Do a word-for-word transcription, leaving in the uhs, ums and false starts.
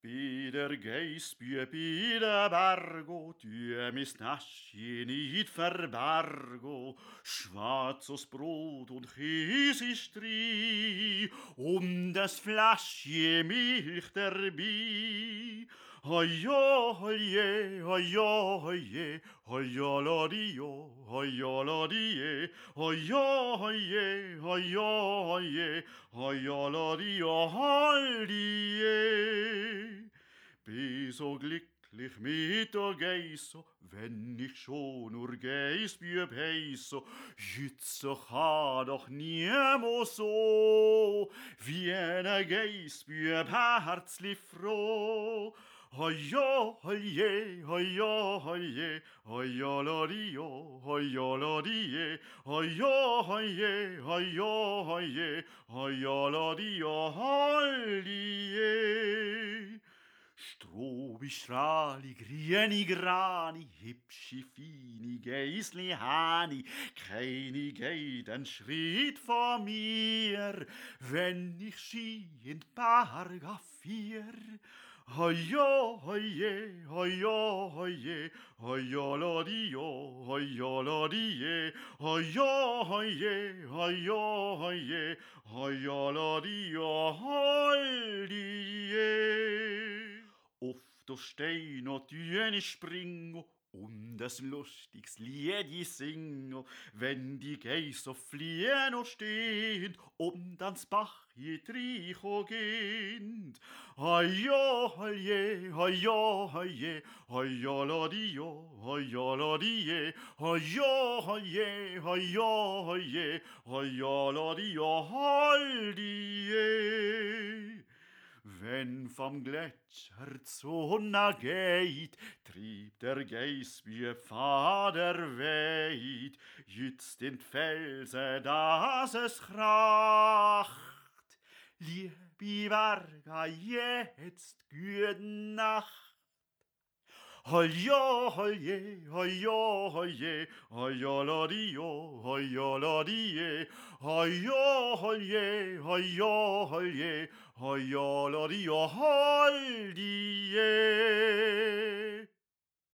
Bider geisbue, bider bargo, du mis nasci nit verbargo, schwarzes Brot und Käse strie, um das Flaschje Milch derbi. Hoyo, hoye, hoyo, hoye, hoyolodio, hoyolodie, hoyo, hoye, hoyo, hoye, hoyolodio, holdie. Bin so glücklich mit der Geiso, wenn ich schon nur Geisbüb heißo, Jütze ha doch niemo so, wie eine Geisbüb herzlich froh. Hoyo, hoye, hoyo, hoye, hoyolodio, hoyolodie, hoyo, hoye, hoyo, hoye, hoyolodio, holdie. Strobi, strali, grieni, grani, hübschi, fini, geisli, hani, keini geht ein Schritt vor mir, wenn ich ski in Paragraphier. Hoyo, hoye, hoyo, hoye, hoyolodio, hoyolodie, hoyo, hoye, hoyo, hoye, hoyolodio, holdie. Auf der Stein und Düne springo, und das lustigs Lied singo, wenn die Geiser fliehen und stehen, und ans Bach je tricho gehend. Hoyo, hoye, hoyo, hoye, hoyolodio, hoyolodie, hoyo, hoye, hoyo, hoye, hoyolodio, holdie. Wenn vom Gletscher Zona geht, trieb der Geisbüe Vater weit, jützt in Felsen, dass es kracht. Liebi Varga, jetzt güten Nacht. Hoyo, hoye, hoyo, hoye, hoyolodio, hoyolodie, hoyo, hoye, hoyo, hoye, hoyolodio, holdie.